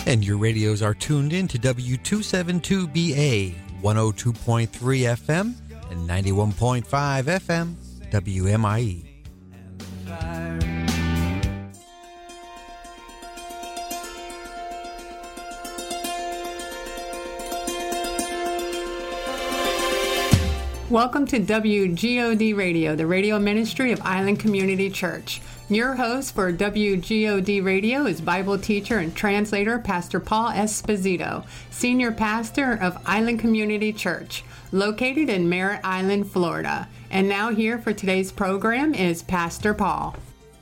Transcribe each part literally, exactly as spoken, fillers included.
And your radios are tuned in to W two seventy-two B A, one oh two point three F M and ninety-one point five F M, W M I E. Welcome to W G O D Radio, the radio ministry of Island Community Church. Your host for W G O D Radio is Bible teacher and translator Pastor Paul Esposito, senior pastor of Island Community Church, located in Merritt Island, Florida. And now here for today's program is Pastor Paul.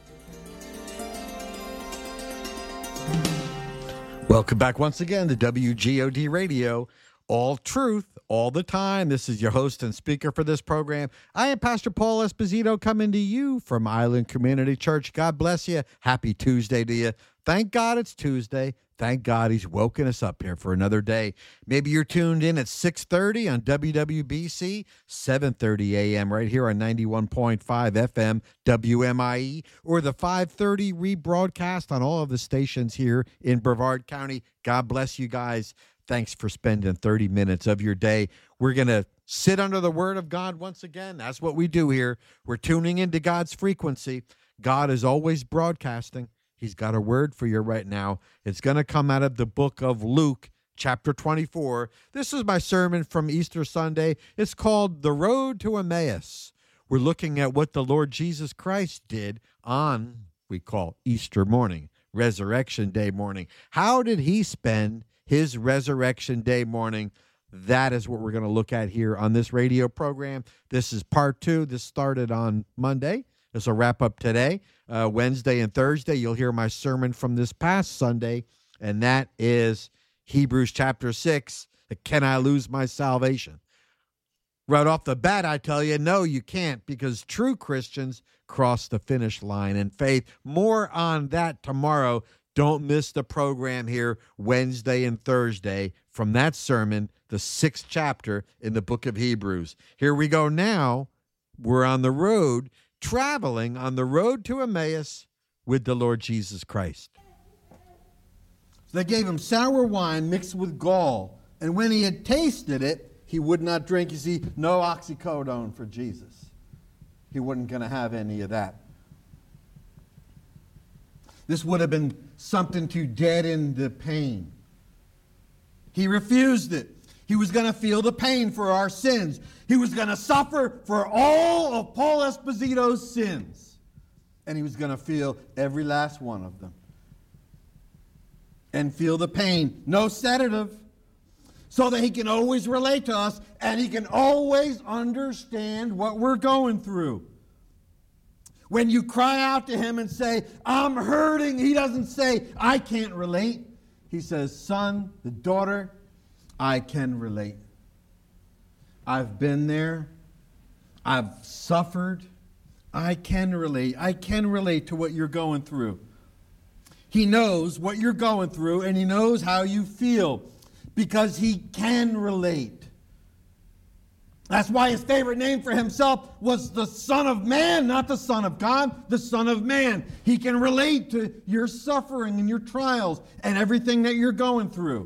Welcome back once again to W G O D Radio, all truth, all the time. This is your host and speaker for this program. I am Pastor Paul Esposito, coming to you from Island Community Church. God bless you. Happy Tuesday to you. Thank God it's Tuesday. Thank God he's woken us up here for another day. Maybe you're tuned in at six thirty on W W B C, seven thirty A M right here on ninety-one point five F M, W M I E, or the five thirty rebroadcast on all of the stations here in Brevard County. God bless you guys. Thanks for spending thirty minutes of your day. We're going to sit under the Word of God once again. That's what we do here. We're tuning into God's frequency. God is always broadcasting. He's got a word for you right now. It's going to come out of the book of Luke, chapter twenty-four. This is my sermon from Easter Sunday. It's called The Road to Emmaus. We're looking at what the Lord Jesus Christ did on, we call Easter morning, Resurrection Day morning. How did he spend his Resurrection Day morning? That is what we're going to look at here on this radio program. This is part two. This started on Monday. This will wrap up today. Uh, Wednesday and Thursday, you'll hear my sermon from this past Sunday, and that is Hebrews chapter six, Can I Lose My Salvation? Right off the bat, I tell you, no, you can't, because true Christians cross the finish line in faith. More on that tomorrow. Don't miss the program here Wednesday and Thursday from that sermon, the sixth chapter in the book of Hebrews. Here we go now. We're on the road, traveling on the road to Emmaus with the Lord Jesus Christ. So they gave him sour wine mixed with gall, and when he had tasted it, he would not drink. You see, no oxycodone for Jesus. He wasn't going to have any of that. This would have been something to deaden the pain. He refused it. He was going to feel the pain for our sins. He was going to suffer for all of Paul Esposito's sins. And he was going to feel every last one of them. And feel the pain. No sedative. So that he can always relate to us and he can always understand what we're going through. When you cry out to him and say, I'm hurting, he doesn't say, I can't relate. He says, son, the daughter, I can relate. I've been there. I've suffered. I can relate. I can relate to what you're going through. He knows what you're going through and he knows how you feel because he can relate. That's why his favorite name for himself was the Son of Man, not the Son of God, the Son of Man. He can relate to your suffering and your trials and everything that you're going through.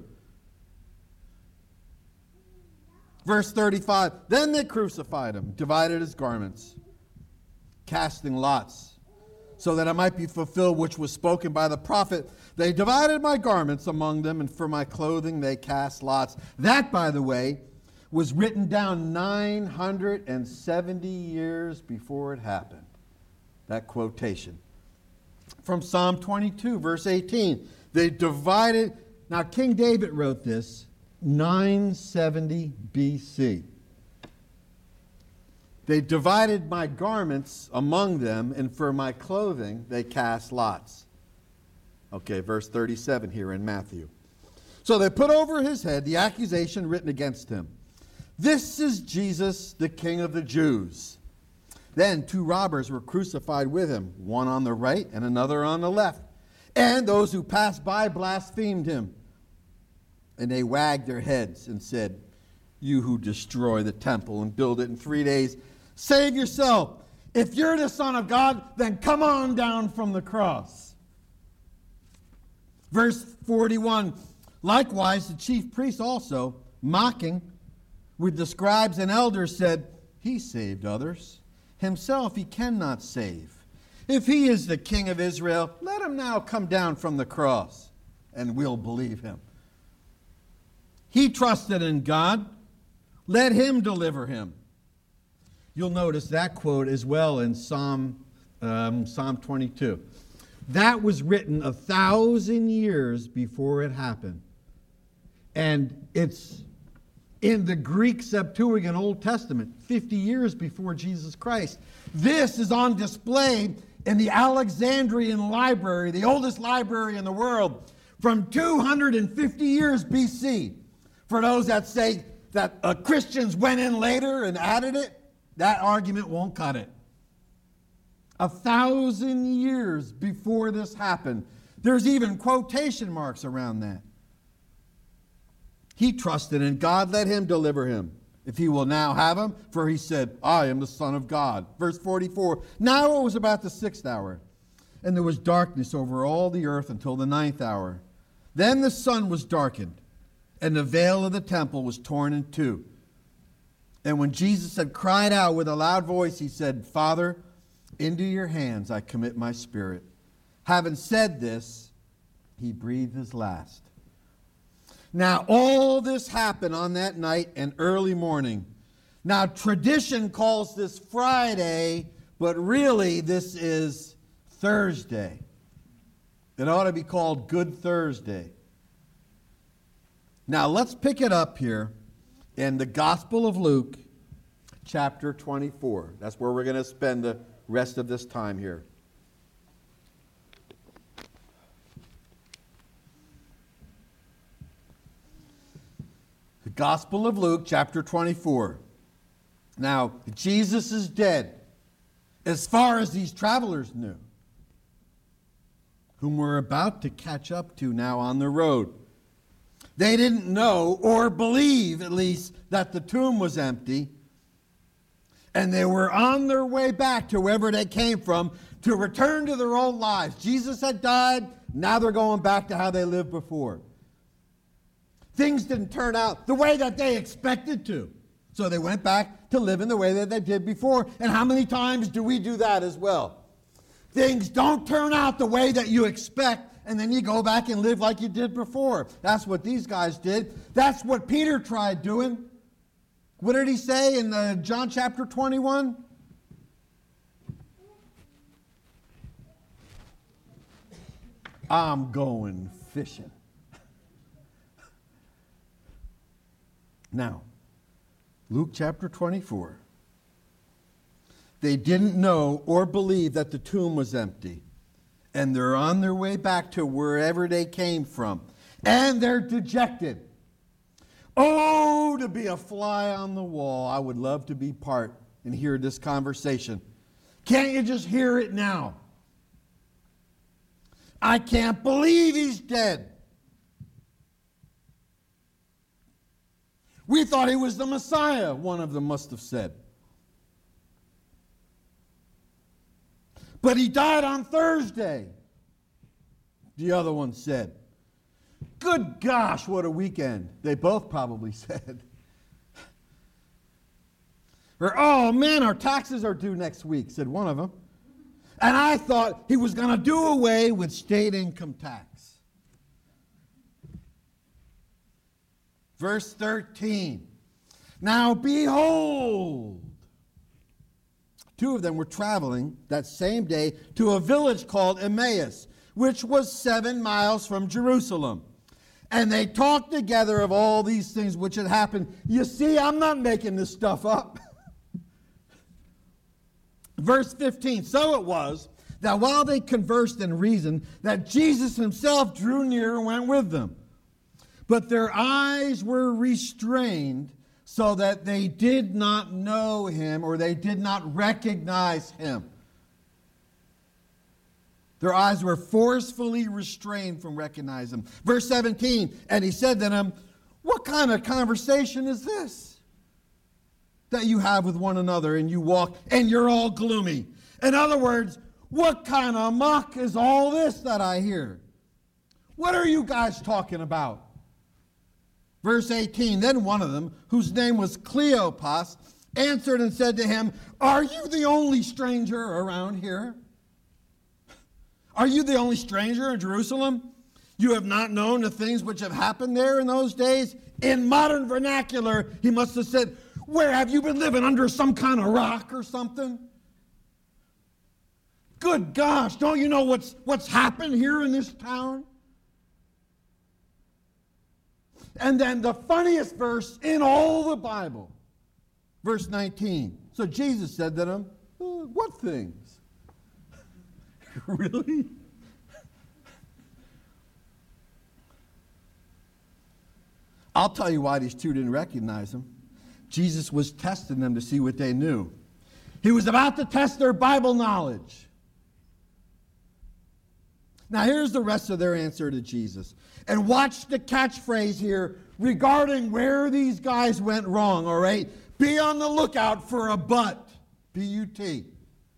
Verse thirty-five, then they crucified him, divided his garments, casting lots, so that it might be fulfilled which was spoken by the prophet. They divided my garments among them, and for my clothing they cast lots. That, by the way, was written down nine hundred seventy years before it happened. That quotation. From Psalm twenty-two, verse eighteen. They divided, now King David wrote this, nine seventy B C. They divided my garments among them, and for my clothing they cast lots. Okay, verse thirty-seven here in Matthew. So they put over his head the accusation written against him. This is Jesus, the King of the Jews. Then two robbers were crucified with him, one on the right and another on the left. And those who passed by blasphemed him. And they wagged their heads and said, you who destroy the temple and build it in three days, save yourself. If you're the Son of God, then come on down from the cross. Verse forty-one, likewise the chief priests also, mocking with the scribes and elders, said, he saved others. Himself he cannot save. If he is the king of Israel, let him now come down from the cross, and we'll believe him. He trusted in God. Let him deliver him. You'll notice that quote as well in Psalm, um, Psalm twenty-two. That was written a thousand years before it happened. And it's in the Greek Septuagint Old Testament, fifty years before Jesus Christ. This is on display in the Alexandrian Library, the oldest library in the world, from two hundred fifty years B C. For those that say that uh, Christians went in later and added it, that argument won't cut it. A thousand years before this happened. There's even quotation marks around that. He trusted in God, let him deliver him, if he will now have him, for he said, I am the Son of God. Verse forty-four, now it was about the sixth hour, and there was darkness over all the earth until the ninth hour. Then the sun was darkened, and the veil of the temple was torn in two. And when Jesus had cried out with a loud voice, he said, Father, into your hands I commit my spirit. Having said this, he breathed his last. Now, all this happened on that night and early morning. Now, tradition calls this Friday, but really this is Thursday. It ought to be called Good Thursday. Now, let's pick it up here in the Gospel of Luke, chapter twenty-four. That's where we're going to spend the rest of this time here. The Gospel of Luke, chapter twenty-four. Now, Jesus is dead, as far as these travelers knew, whom we're about to catch up to now on the road. They didn't know, or believe at least, that the tomb was empty, and they were on their way back to wherever they came from to return to their old lives. Jesus had died, now they're going back to how they lived before. Things didn't turn out the way that they expected to. So they went back to living the way that they did before. And how many times do we do that as well? Things don't turn out the way that you expect, and then you go back and live like you did before. That's what these guys did. That's what Peter tried doing. What did he say in uh, John chapter twenty-one? I'm going fishing. Now, Luke chapter twenty-four. They didn't know or believe that the tomb was empty. And they're on their way back to wherever they came from. And they're dejected. Oh, to be a fly on the wall. I would love to be part and hear this conversation. Can't you just hear it now? I can't believe he's dead. We thought he was the Messiah, one of them must have said. But he died on Thursday, the other one said. Good gosh, what a weekend, they both probably said. Or, oh man, our taxes are due next week, said one of them. And I thought he was going to do away with state income tax. Verse thirteen. Now behold, two of them were traveling that same day to a village called Emmaus, which was seven miles from Jerusalem. And they talked together of all these things which had happened. You see, I'm not making this stuff up. Verse fifteen, so it was that while they conversed and reasoned, that Jesus himself drew near and went with them. But their eyes were restrained so that they did not know him, or they did not recognize him. Their eyes were forcefully restrained from recognizing him. Verse seventeen, and he said to them, what kind of conversation is this that you have with one another, and you walk and you're all gloomy? In other words, what kind of muck is all this that I hear? What are you guys talking about? Verse eighteen, then one of them, whose name was Cleopas, answered and said to him, are you the only stranger around here? Are you the only stranger in Jerusalem? You have not known the things which have happened there in those days? In modern vernacular, he must have said, where have you been living, under some kind of rock or something? Good gosh, don't you know what's, what's happened here in this town? And then the funniest verse in all the Bible, verse nineteen. So Jesus said to them, uh, what things? Really? I'll tell you why these two didn't recognize him. Jesus was testing them to see what they knew. He was about to test their Bible knowledge. Now here's the rest of their answer to Jesus. And watch the catchphrase here regarding where these guys went wrong, all right? Be on the lookout for a but. B U T.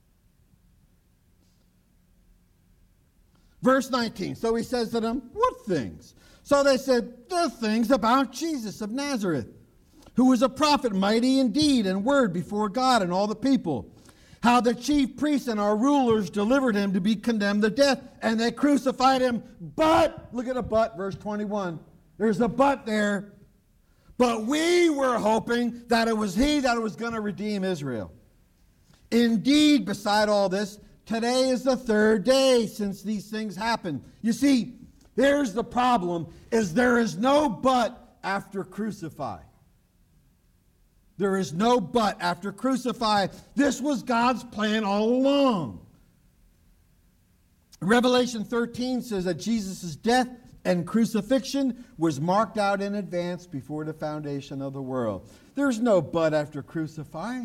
Verse nineteen. So he says to them, what things? So they said, the things about Jesus of Nazareth, who was a prophet, mighty in deed and word before God and all the people. How the chief priests and our rulers delivered him to be condemned to death, and they crucified him. But, look at a but, verse twenty-one. There's a but there. But we were hoping that it was he that was going to redeem Israel. Indeed, beside all this, today is the third day since these things happened. You see, here's the problem, is there is no but after crucify. There is no but after crucify. This was God's plan all along. Revelation thirteen says that Jesus' death and crucifixion was marked out in advance before the foundation of the world. There's no but after crucify.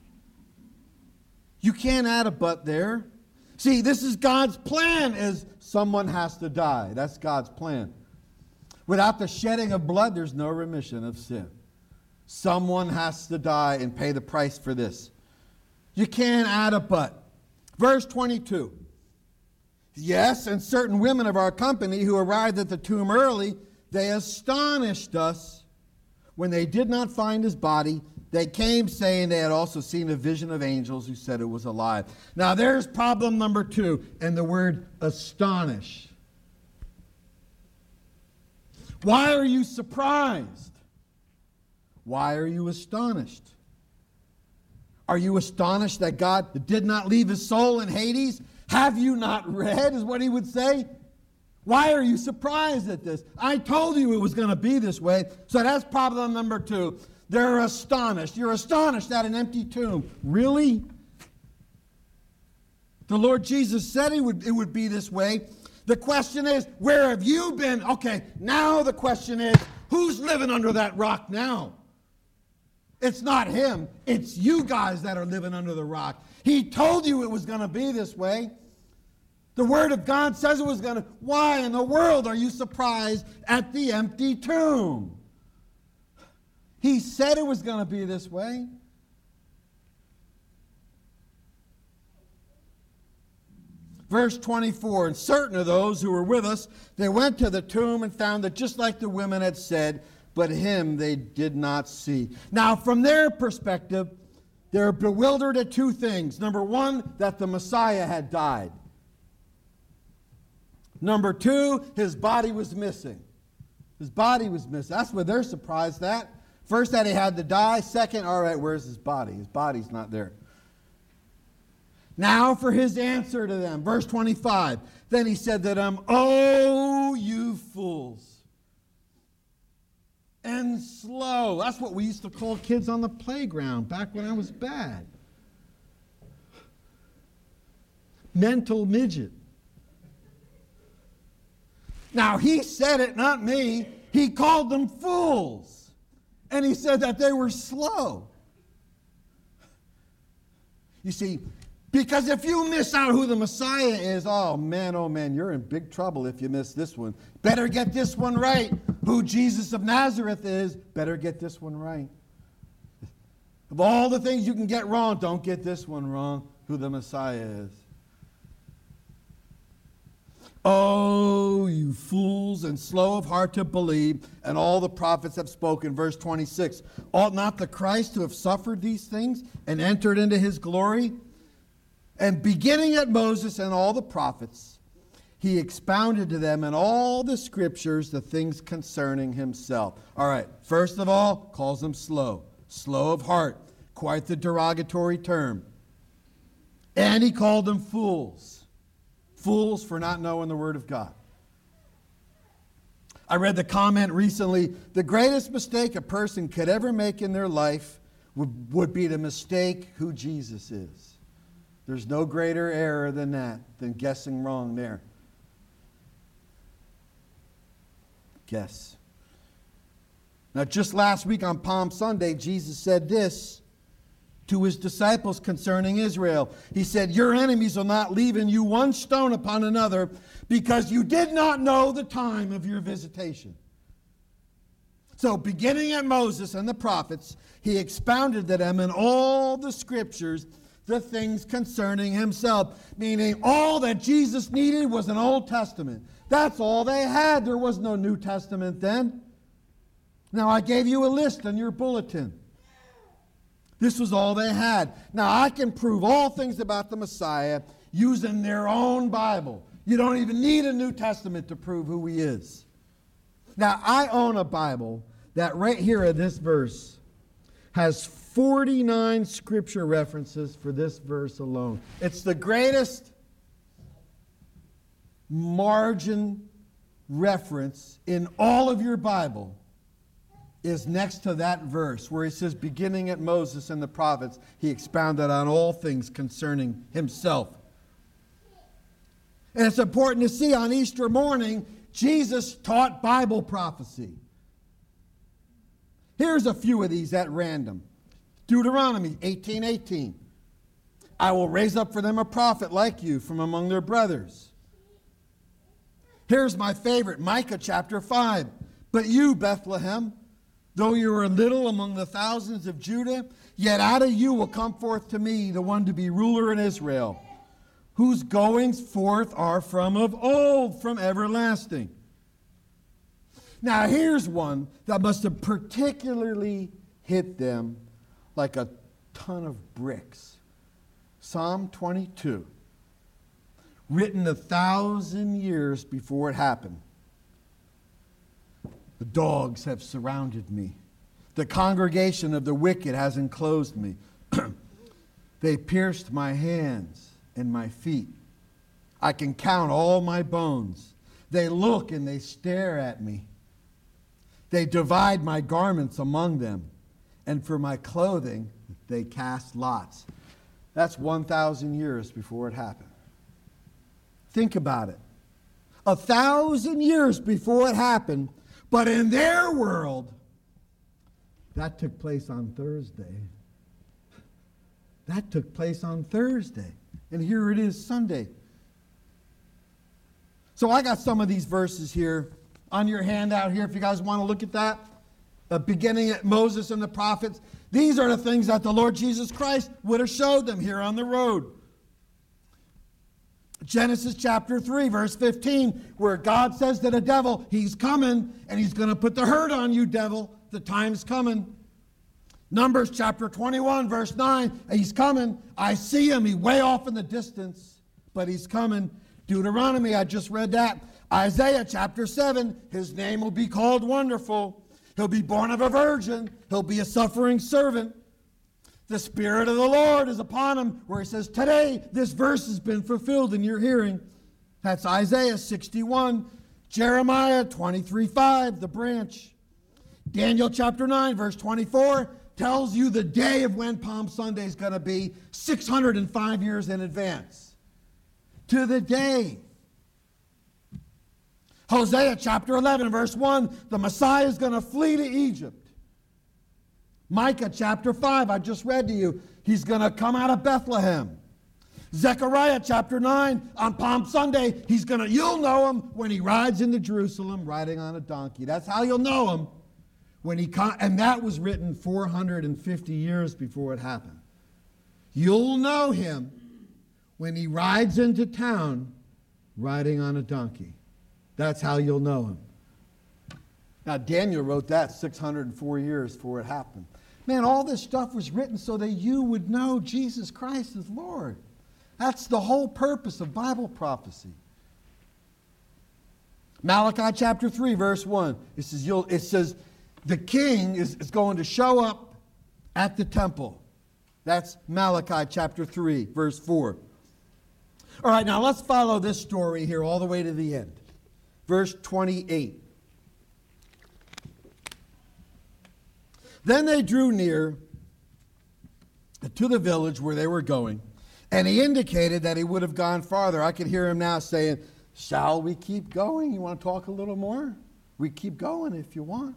You can't add a but there. See, this is God's plan, is someone has to die. That's God's plan. Without the shedding of blood, there's no remission of sin. Someone has to die and pay the price for this. You can't add a but. Verse twenty-two. Yes, and certain women of our company who arrived at the tomb early, they astonished us when they did not find his body. They came saying they had also seen a vision of angels who said it was alive. Now there's problem number two, and the word astonish. Why are you surprised? Why are you astonished? Are you astonished that God did not leave his soul in Hades? Have you not read, is what he would say? Why are you surprised at this? I told you it was going to be this way. So that's problem number two. They're astonished. You're astonished at an empty tomb. Really? The Lord Jesus said it would, it would be this way. The question is, where have you been? Okay, now the question is, who's living under that rock now? It's not him. It's you guys that are living under the rock. He told you it was going to be this way. The Word of God says it was going to. Why in the world are you surprised at the empty tomb? He said it was going to be this way. Verse twenty-four, and certain of those who were with us, they went to the tomb and found it just like the women had said, but him they did not see. Now, from their perspective, they're bewildered at two things. Number one, that the Messiah had died. Number two, his body was missing. His body was missing. That's what they're surprised at. First, that he had to die. Second, all right, where's his body? His body's not there. Now for his answer to them. Verse twenty-five. Then he said to them, oh, you fools, and slow. That's what we used to call kids on the playground back when I was bad. Mental midget. Now he said it, not me. He called them fools. And he said that they were slow. You see, because if you miss out who the Messiah is, oh man, oh man, you're in big trouble if you miss this one. Better get this one right. Who Jesus of Nazareth is, better get this one right. Of all the things you can get wrong, don't get this one wrong, who the Messiah is. Oh, you fools and slow of heart to believe, and all the prophets have spoken. Verse twenty-six, ought not the Christ to have suffered these things and entered into his glory? And beginning at Moses and all the prophets, he expounded to them in all the scriptures the things concerning himself. All right, first of all, calls them slow, slow of heart, quite the derogatory term. And he called them fools. Fools for not knowing the Word of God. I read the comment recently, the greatest mistake a person could ever make in their life would, would be to mistake who Jesus is. There's no greater error than that, than guessing wrong there. Guess. Now, just last week on Palm Sunday, Jesus said this to his disciples concerning Israel. He said, your enemies will not leave in you one stone upon another because you did not know the time of your visitation. So beginning at Moses and the prophets, he expounded to them in all the scriptures the things concerning himself, meaning all that Jesus needed was an Old Testament. That's all they had. There was no New Testament then. Now I gave you a list in your bulletin. This was all they had. Now, I can prove all things about the Messiah using their own Bible. You don't even need a New Testament to prove who he is. Now, I own a Bible that right here in this verse has forty-nine scripture references for this verse alone. It's the greatest margin reference in all of your Bible. Is next to that verse where he says, beginning at Moses and the prophets, he expounded on all things concerning himself. And it's important to see on Easter morning, Jesus taught Bible prophecy. Here's a few of these at random. Deuteronomy eighteen eighteen. I will raise up for them a prophet like you from among their brothers. Here's my favorite, Micah chapter five. But you, Bethlehem, though you are little among the thousands of Judah, yet out of you will come forth to me the one to be ruler in Israel, whose goings forth are from of old, from everlasting. Now here's one that must have particularly hit them like a ton of bricks. Psalm twenty-two, written a thousand years before it happened. The dogs have surrounded me. The congregation of the wicked has enclosed me. They pierced my hands and my feet. I can count all my bones. They look and they stare at me. They divide my garments among them, and for my clothing they cast lots. That's one thousand years before it happened. Think about it. A thousand years before it happened, but in their world, that took place on Thursday. That took place on Thursday. And here it is Sunday. So I got some of these verses here on your handout here if you guys want to look at that. Uh, beginning at Moses and the prophets. These are the things that the Lord Jesus Christ would have showed them here on the road. Genesis chapter three, verse fifteen, where God says to the devil, he's coming, and he's going to put the hurt on you, devil. The time's coming. Numbers chapter twenty-one, verse nine, he's coming. I see him. He's way off in the distance, but he's coming. Deuteronomy, I just read that. Isaiah chapter seven, his name will be called Wonderful. He'll be born of a virgin. He'll be a suffering servant. The Spirit of the Lord is upon him, where he says, today this verse has been fulfilled in your hearing. That's Isaiah sixty-one. Jeremiah twenty-three five, the branch. Daniel chapter nine, verse twenty-four, tells you the day of when Palm Sunday is going to be six hundred five years in advance. To the day. Hosea chapter eleven, verse one, the Messiah is going to flee to Egypt. Micah chapter five, I just read to you, he's going to come out of Bethlehem. Zechariah chapter nine, on Palm Sunday, he's going to, you'll know him when he rides into Jerusalem riding on a donkey. That's how you'll know him. When he com- and that was written four hundred fifty years before it happened. You'll know him when he rides into town riding on a donkey. That's how you'll know him. Now, Daniel wrote that six hundred four years before it happened. Man, all this stuff was written so that you would know Jesus Christ is Lord. That's the whole purpose of Bible prophecy. Malachi chapter three, verse one. It says, you'll, it says the king is, is going to show up at the temple. That's Malachi chapter three, verse four. All right, now let's follow this story here all the way to the end. Verse twenty-eight. Then they drew near to the village where they were going, and he indicated that he would have gone farther. I could hear him now saying, shall we keep going? You want to talk a little more? We keep going if you want.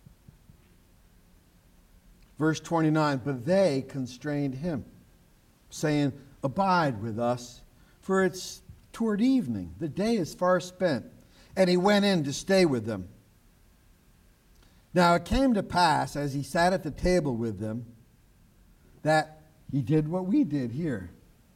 Verse twenty-nine, but they constrained him, saying, abide with us, for it's toward evening. The day is far spent. And he went in to stay with them. Now it came to pass, as he sat at the table with them, that he did what we did here.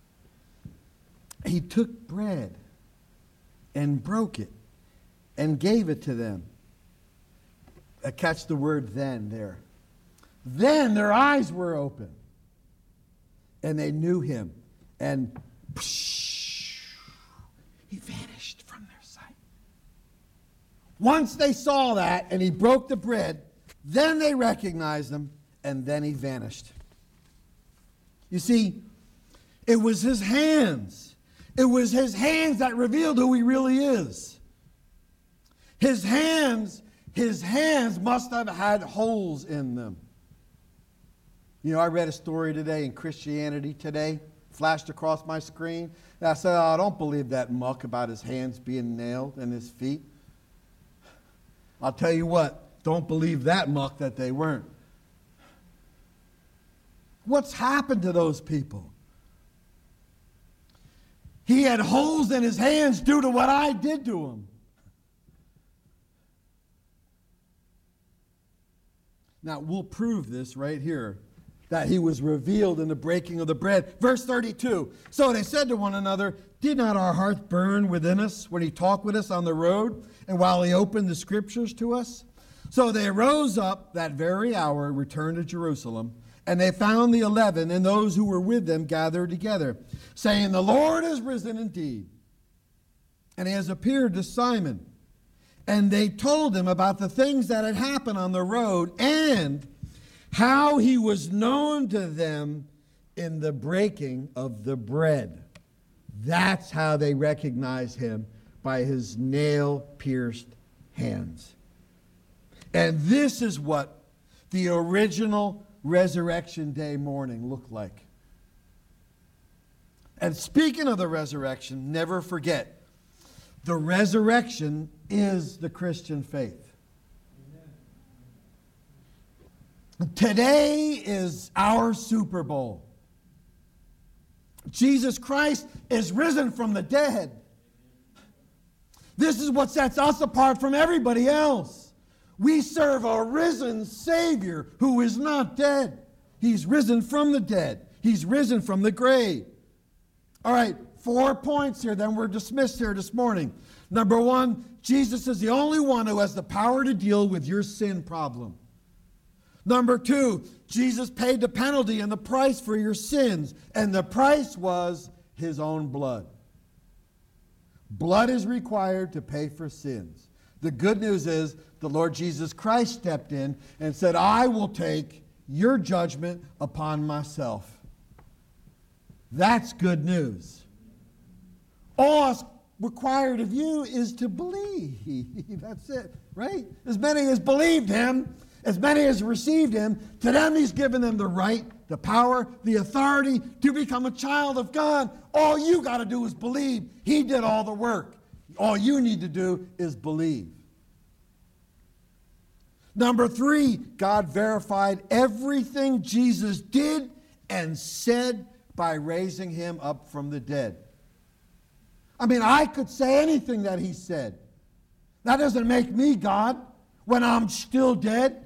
He took bread and broke it and gave it to them. Uh, catch the word then there. Then their eyes were open, and they knew him, and psh, he vanished from their sight. Once they saw that, and he broke the bread, then they recognized him, and then he vanished. You see, it was his hands. It was his hands that revealed who he really is. His hands, his hands must have had holes in them. You know, I read a story today in Christianity Today, flashed across my screen. And I said, oh, I don't believe that muck about his hands being nailed and his feet. I'll tell you what, don't believe that muck that they weren't. What's happened to those people? He had holes in his hands due to what I did to him. Now, we'll prove this right here, that he was revealed in the breaking of the bread. Verse thirty-two, so they said to one another, did not our hearts burn within us when he talked with us on the road and while he opened the scriptures to us? So they rose up that very hour and returned to Jerusalem, and they found the eleven and those who were with them gathered together, saying, the Lord is risen indeed, and he has appeared to Simon. And they told him about the things that had happened on the road and how he was known to them in the breaking of the bread. That's how they recognized him, by his nail-pierced hands. And this is what the original Resurrection Day morning looked like. And speaking of the resurrection, never forget, the resurrection is the Christian faith. Today is our Super Bowl. Jesus Christ is risen from the dead. This is what sets us apart from everybody else. We serve a risen Savior who is not dead. He's risen from the dead. He's risen from the grave. All right, four points here, then we're dismissed here this morning. Number one, Jesus is the only one who has the power to deal with your sin problem. Number two, Jesus paid the penalty and the price for your sins, and the price was his own blood. Blood is required to pay for sins. The good news is the Lord Jesus Christ stepped in and said, I will take your judgment upon myself. That's good news. All that's required of you is to believe. That's it, right? As many as believed him, as many as received him, to them he's given them the right, the power, the authority to become a child of God. All you got to do is believe. He did all the work. All you need to do is believe. Number three, God verified everything Jesus did and said by raising him up from the dead. I mean, I could say anything that he said. That doesn't make me God when I'm still dead.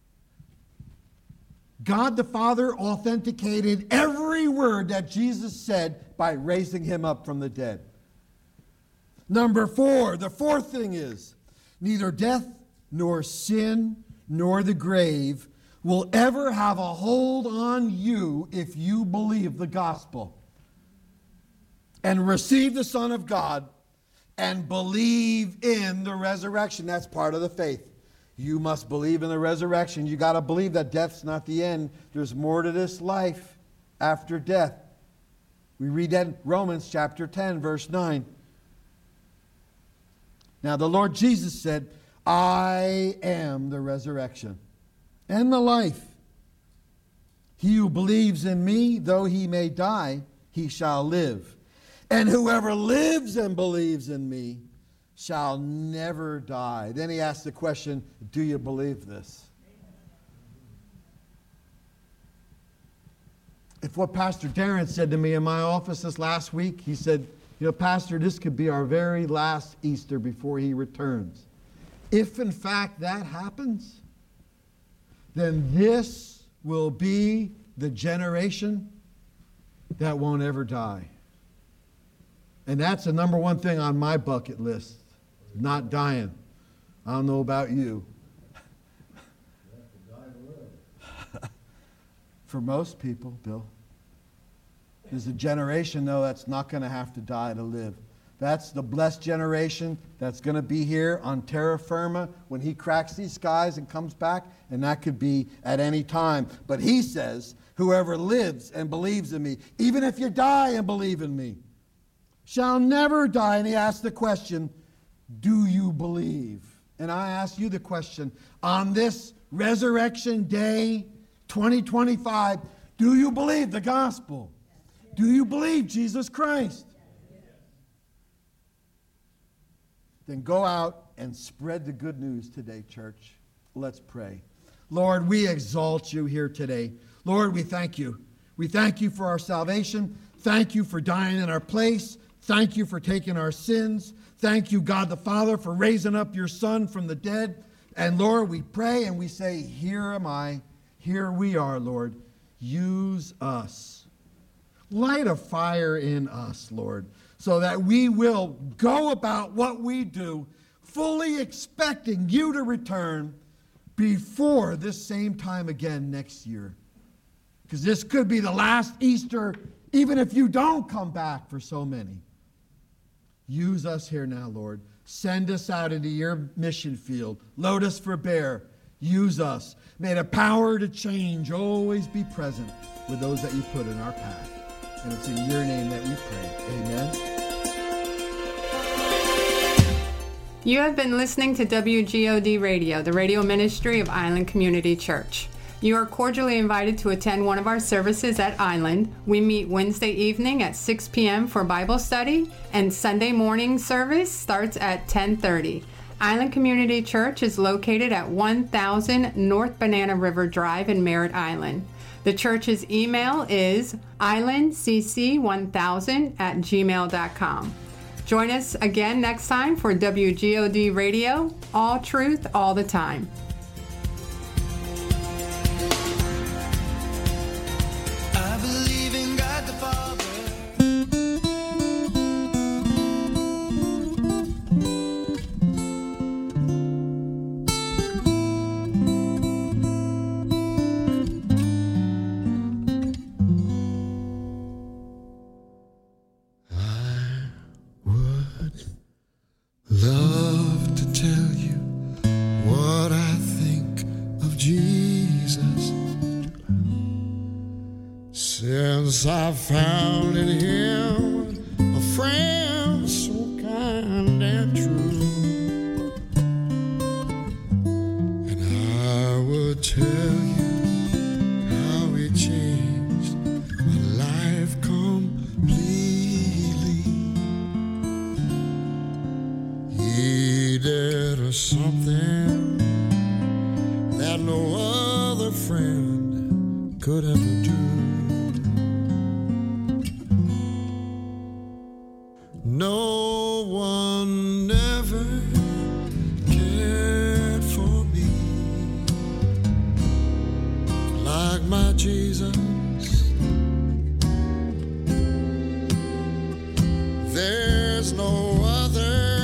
God the Father authenticated every word that Jesus said by raising him up from the dead. Number four, the fourth thing is, neither death nor sin nor the grave will ever have a hold on you if you believe the gospel and receive the Son of God and believe in the resurrection. That's part of the faith. You must believe in the resurrection. You got to believe that death's not the end. There's more to this life after death. We read that in Romans chapter ten, verse nine. Now the Lord Jesus said, I am the resurrection and the life. He who believes in me, though he may die, he shall live. And whoever lives and believes in me shall never die. Then he asked the question, do you believe this? If what Pastor Darren said to me in my office this last week, he said, you know, Pastor, this could be our very last Easter before he returns. If in fact that happens, then this will be the generation that won't ever die. And that's the number one thing on my bucket list, not dying. I don't know about you. For most people, Bill, there's a generation, though, that's not going to have to die to live. That's the blessed generation that's going to be here on terra firma when he cracks these skies and comes back, and that could be at any time. But he says, whoever lives and believes in me, even if you die and believe in me, shall never die. And he asked the question, do you believe? And I ask you the question, on this resurrection day, twenty twenty-five, do you believe the gospel? Do you believe Jesus Christ? Then go out and spread the good news today, church. Let's pray. Lord, we exalt you here today. Lord, we thank you. We thank you for our salvation. Thank you for dying in our place. Thank you for taking our sins. Thank you, God the Father, for raising up your Son from the dead. And Lord, we pray and we say, here am I. Here we are, Lord. Use us. Light a fire in us, Lord, so that we will go about what we do, fully expecting you to return before this same time again next year. Because this could be the last Easter, even if you don't come back for so many. Use us here now, Lord. Send us out into your mission field. Load us for bear. Use us. May the power to change always be present with those that you put in our path. And it's in your name that we pray. Amen. You have been listening to W G O D Radio, the radio ministry of Island Community Church. You are cordially invited to attend one of our services at Island. We meet Wednesday evening at six p.m. for Bible study, and Sunday morning service starts at ten thirty. Island Community Church is located at one thousand North Banana River Drive in Merritt Island. The church's email is island c c one thousand at gmail dot com. Join us again next time for W G O D Radio, all truth, all the time. I believe in God the Father. Love to tell you what I think of Jesus, since I found in him a friend so kind and true. And I would tell you how he changed my life completely. He did something that no other friend could ever do. No one ever cared for me like my Jesus.